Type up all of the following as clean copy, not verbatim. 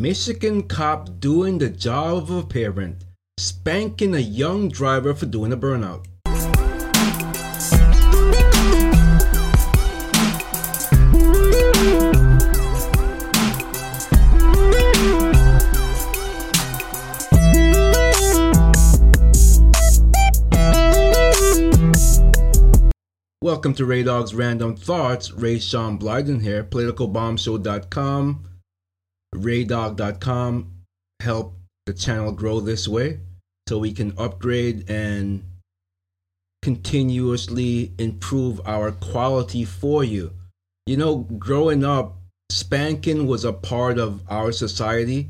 Michigan cop doing the job of a parent, spanking a young driver for doing a burnout. Welcome to Ray Dog's Random Thoughts. Ray Sean Blyden here, politicalbombshow.com, raydog.com. Help the channel grow this way so we can upgrade and continuously improve our quality for you. You know, growing up, spanking was a part of our society,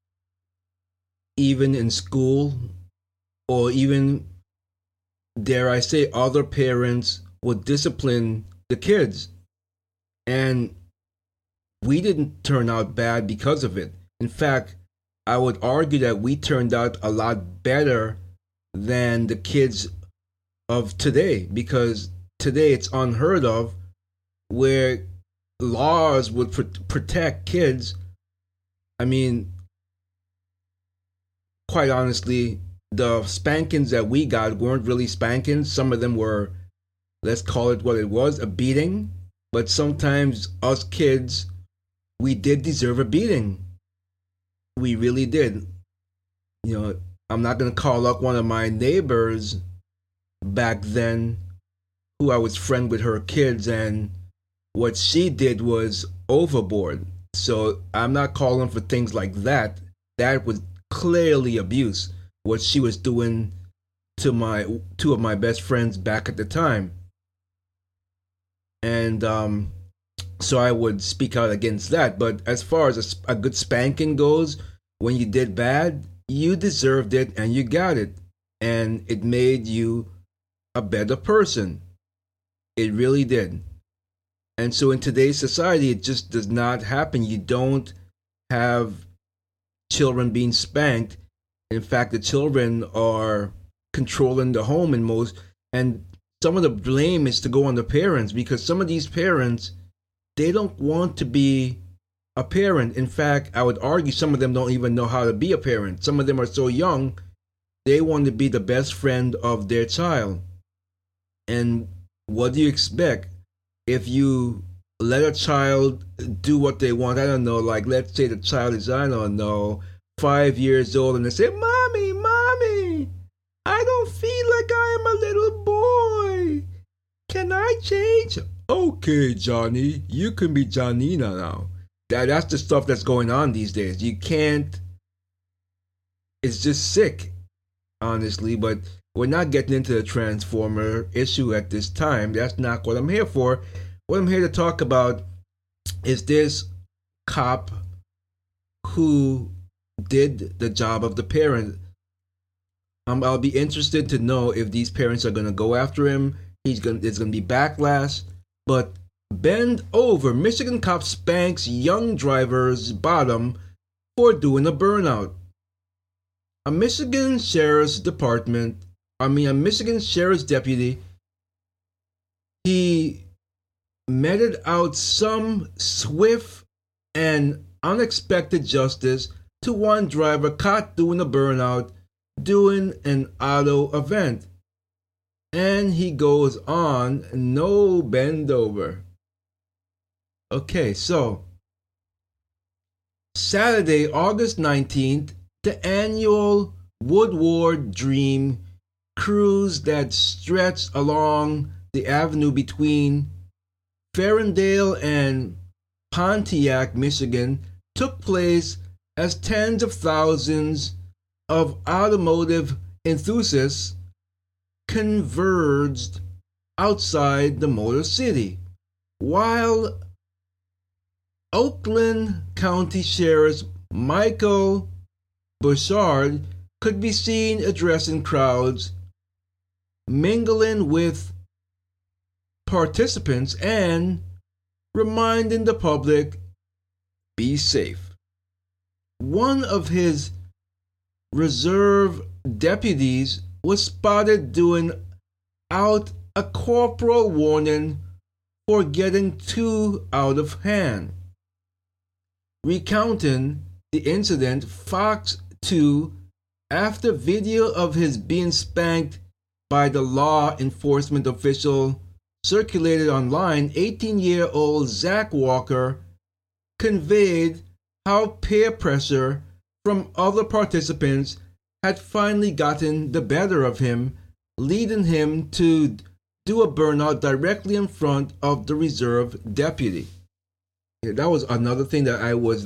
even in school, or even, dare I say, other parents would discipline the kids, and we didn't turn out bad because of it. In fact, I would argue that we turned out a lot better than the kids of today, because today it's unheard of where laws would protect kids. I mean, quite honestly, the spankings that we got weren't really spankings. Some of them were, let's call it what it was, a beating. But sometimes us kids, we did deserve a beating. We really did. You know, I'm not going to call up one of my neighbors back then who I was friend with her kids, and what she did was overboard. So I'm not calling for things like that. That was clearly abuse, what she was doing to my two of my best friends back at the time. And so I would speak out against that. But as far as a good spanking goes, when you did bad, you deserved it and you got it. And it made you a better person. It really did. And so in today's society, it just does not happen. You don't have children being spanked. In fact, the children are controlling the home in most, and some of the blame is to go on the parents, because some of these parents, they don't want to be a parent. In fact, I would argue some of them don't even know how to be a parent. Some of them are so young, they want to be the best friend of their child. And what do you expect? If you let a child do what they want, I don't know, like let's say the child is, I don't know, 5 years old, and they say, Mommy, I don't feel like I am a little boy. Can I change? Okay, Johnny, you can be Johnina now. That's the stuff that's going on these days. You can't. It's just sick, honestly, but we're not getting into the Transformer issue at this time. That's not what I'm here for. What I'm here to talk about is this cop who did the job of the parent. I'll be interested to know if these parents are going to go after him. There's going to be backlash. But bend over. Michigan cop spanks young driver's bottom for doing a burnout. A Michigan sheriff's deputy, he meted out some swift and unexpected justice to one driver caught doing a burnout doing an auto event. And he goes on, no bend over. Okay, so Saturday, August 19th, the annual Woodward Dream cruise that stretched along the avenue between Ferndale and Pontiac, Michigan, took place as tens of thousands of automotive enthusiasts converged outside the Motor City, while Oakland County Sheriff Michael Bouchard could be seen addressing crowds, mingling with participants, and reminding the public, be safe. One of his reserve deputies was spotted doing out a corporal warning for getting too out of hand, recounting the incident, Fox 2, after video of his being spanked by the law enforcement official circulated online, 18-year-old Zach Walker conveyed how peer pressure from other participants had finally gotten the better of him, leading him to do a burnout directly in front of the reserve deputy. That was another thing that I was,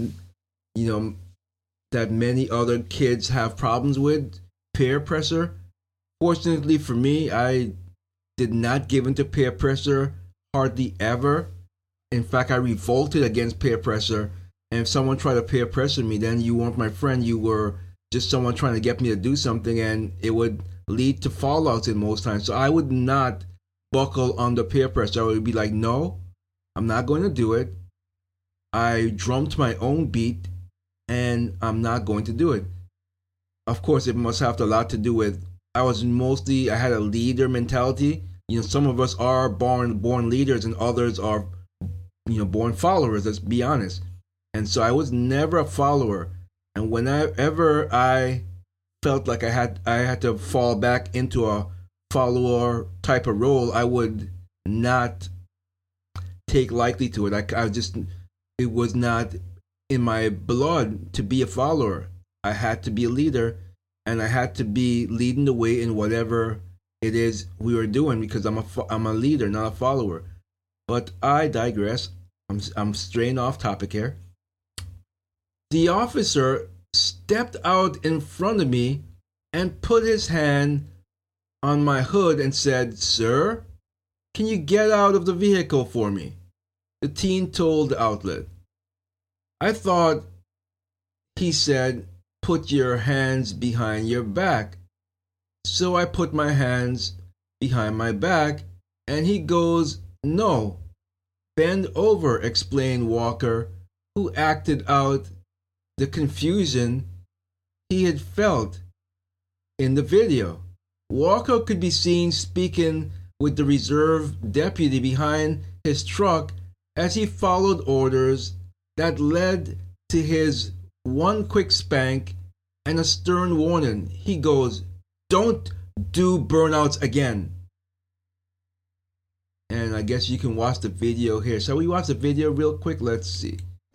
that many other kids have problems with, peer pressure. Fortunately for me, I did not give into peer pressure hardly ever. In fact, I revolted against peer pressure. And if someone tried to peer pressure me, then you weren't my friend. You were just someone trying to get me to do something, and it would lead to fallouts in most times. So I would not buckle under peer pressure. I would be like, no, I'm not going to do it. I drummed my own beat, and I'm not going to do it. Of course, it must have a lot to do with I had a leader mentality. Some of us are born leaders, and others are, born followers. Let's be honest. And so I was never a follower. And whenever I felt like I had to fall back into a follower type of role, I would not take lightly to it. It was not in my blood to be a follower. I had to be a leader, and I had to be leading the way in whatever it is we were doing, because I'm a leader, not a follower. But I digress. I'm straying off topic here. The officer stepped out in front of me and put his hand on my hood and said, "Sir, can you get out of the vehicle for me?" The teen told the outlet. I thought he said, "Put your hands behind your back." So I put my hands behind my back, and he goes, "No, bend over," explained Walker, who acted out the confusion he had felt in the video. Walker could be seen speaking with the reserve deputy behind his truck as he followed orders that led to his one quick spank and a stern warning. He goes, "Don't do burnouts again." And I guess you can watch the video here. Shall we watch the video real quick? Let's see.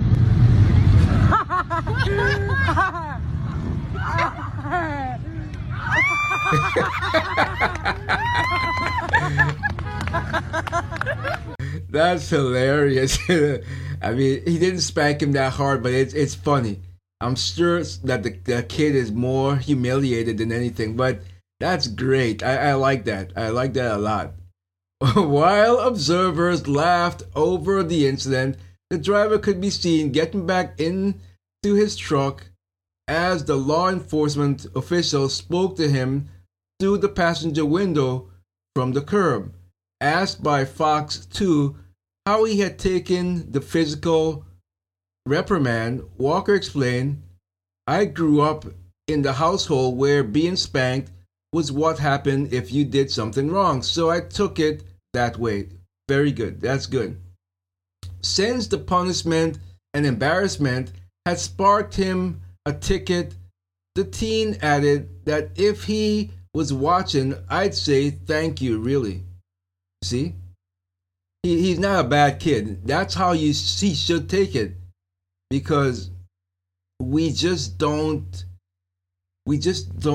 That's hilarious. I mean, he didn't spank him that hard, but it's funny. I'm sure that the kid is more humiliated than anything, but that's great. I like that. I like that a lot. While observers laughed over the incident, the driver could be seen getting back into his truck as the law enforcement official spoke to him through the passenger window from the curb. Asked by Fox 2 how he had taken the physical reprimand, Walker explained, "I grew up in the household where being spanked was what happened if you did something wrong, so I took it that way." Very good. That's good. Since the punishment and embarrassment had sparked him a ticket, the teen added that if he was watching, I'd say thank you, really. See? He's not a bad kid. That's how he should take it. Because we just don't, what's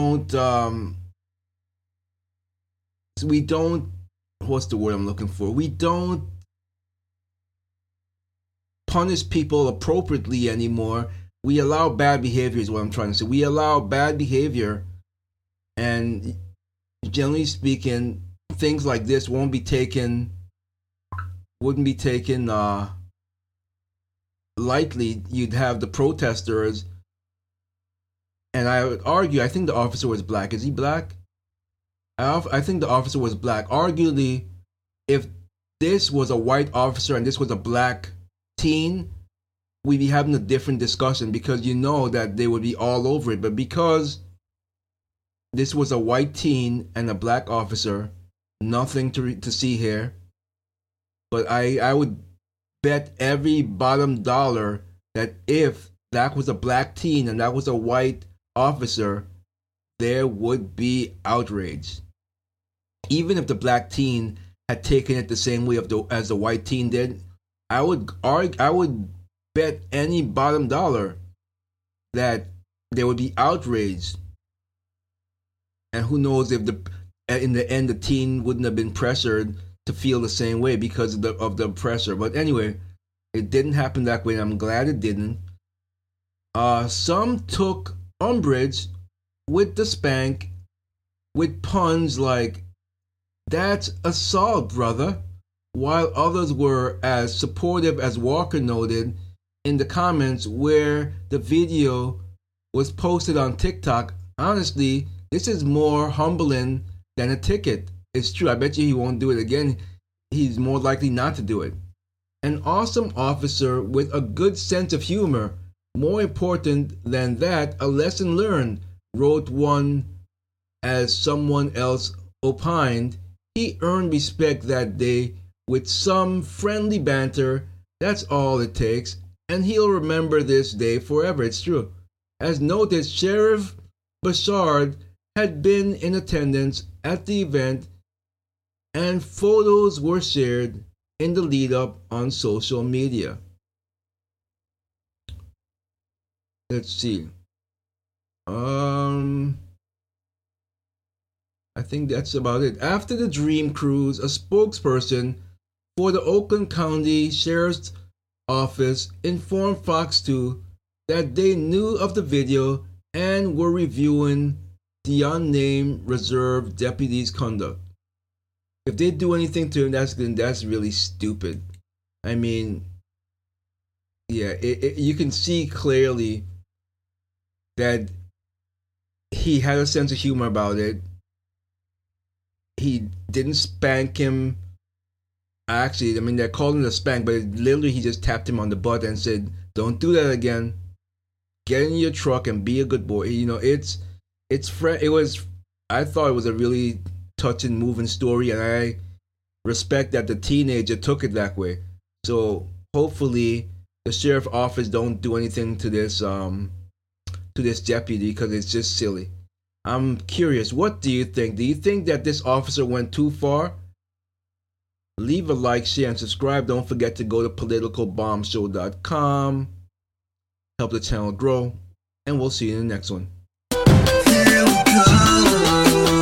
the word I'm looking for? We don't punish people appropriately anymore. We allow bad behavior is what I'm trying to say. We allow bad behavior, and generally speaking, things like this wouldn't be taken lightly. You'd have the protesters, and I would argue, I think the officer was black. Is he black? I think the officer was black. Arguably, if this was a white officer and this was a black teen, we'd be having a different discussion, because you know that they would be all over it. But because this was a white teen and a black officer, nothing to see here. But I would bet every bottom dollar that if that was a black teen and that was a white officer, there would be outrage. Even if the black teen had taken it the same way as the white teen did, I would bet any bottom dollar that there would be outrage. And who knows if in the end the teen wouldn't have been pressured to feel the same way because of the pressure. But anyway, it didn't happen that way, and I'm glad it didn't. Some took umbrage with the spank with puns like, "That's assault, brother," while others were as supportive, as Walker noted in the comments where the video was posted on TikTok. Honestly, this is more humbling than a ticket. It's true. I bet you he won't do it again. He's more likely not to do it. An awesome officer with a good sense of humor. More important than that, a lesson learned, wrote one as someone else opined. He earned respect that day with some friendly banter. That's all it takes. And he'll remember this day forever. It's true. As noted, Sheriff Bashard had been in attendance at the event, and photos were shared in the lead up on social media. Let's see. I think that's about it. After the Dream Cruise, a spokesperson for the Oakland County Sheriff's Office informed Fox 2 that they knew of the video and were reviewing the unnamed reserve deputy's conduct. If they do anything to him, that's really stupid. I mean, yeah, you can see clearly that he had a sense of humor about it. He didn't spank him. Actually, I mean, they called him a spank, but literally he just tapped him on the butt and said, "Don't do that again. Get in your truck and be a good boy." You know, I thought it was a really touching, moving story, and I respect that the teenager took it that way. So hopefully the sheriff's office don't do anything to this deputy, because it's just silly. I'm curious, what do you think? Do you think that this officer went too far? Leave a like, share, and subscribe. Don't forget to go to politicalbombshow.com. Help the channel grow, and we'll see you in the next one. Here we go.